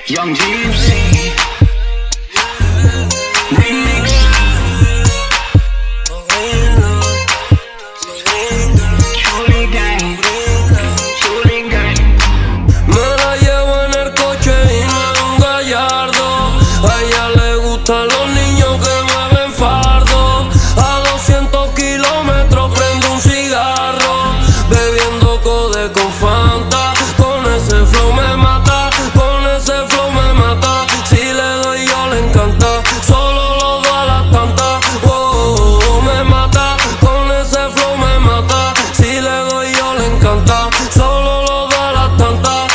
Young Gypsy Remix. Chuli Gang, Chuli Gang. Me la llevo en el coche y no es un gallardo. A ella le gustan los niños que mueven fardo. A 200 kilómetros prendo un cigarro, bebiendo code con Fanta. Con ese flow me mata, con ese flow me mata. Si le doy yo le encanta, solo lo doy a las tantas. Oh, me mata, con ese flow me mata. Si le doy yo le encanta, solo lo doy a las tantas.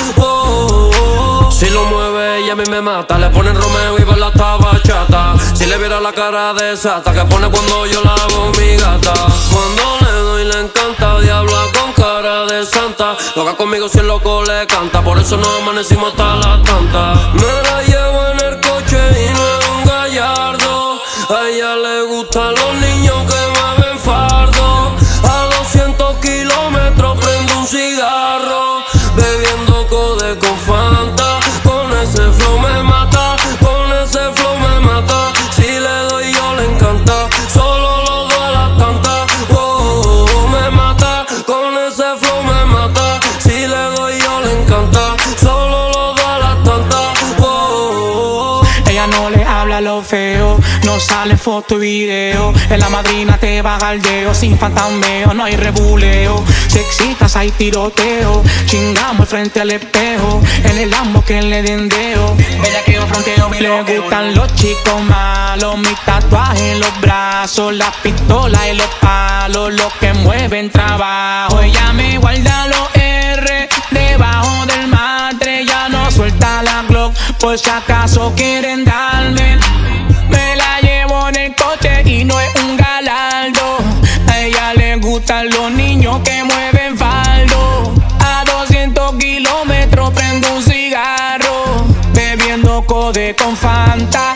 Oh, si lo mueve ella a mí me mata. Le ponen Romeo y baila esta bachata. Si le viera la cara de sata que pone cuando yo la hago mi gata. Cuando le doy le encanta, diabla con cara de santa. Loca conmigo si el loco le canta, por eso nos amanecimos hasta las tantas. Me la llevo en el coche y no es un gallardo. A ella le gustan los niños que mueven fardo. A 200 kilómetros prendo un cigarro, bebiendo code con Fanta. Con ese flow me mata, con ese flow me mata. Si le doy yo le encanta, solo lo doy a las tantas. Oh, me mata, con ese flow me mata. Si le doy yo le encanta, solo lo doy a las tantas. Oh, ella no le habla lo feo, no sale foto y video. En la madrina te baja el dedo, sin fantameo, no hay rebuleo. Si excitas hay tiroteo, chingamos frente al espejo. En el Lambo que le dendeo, bellaqueo, fronteo, le gustan los chicos malos, mis tatuajes en los brazos, las pistolas y los palos, los que mueven trabajo. Ella me guarda los R debajo del matre, ya no suelta la Glock por si acaso quieren darme. Me la llevo en el coche y no es un galardo. A ella le gustan los niños que mueven faldo. A 200 kilómetros prendo un cigarro, bebiendo code con Fanta.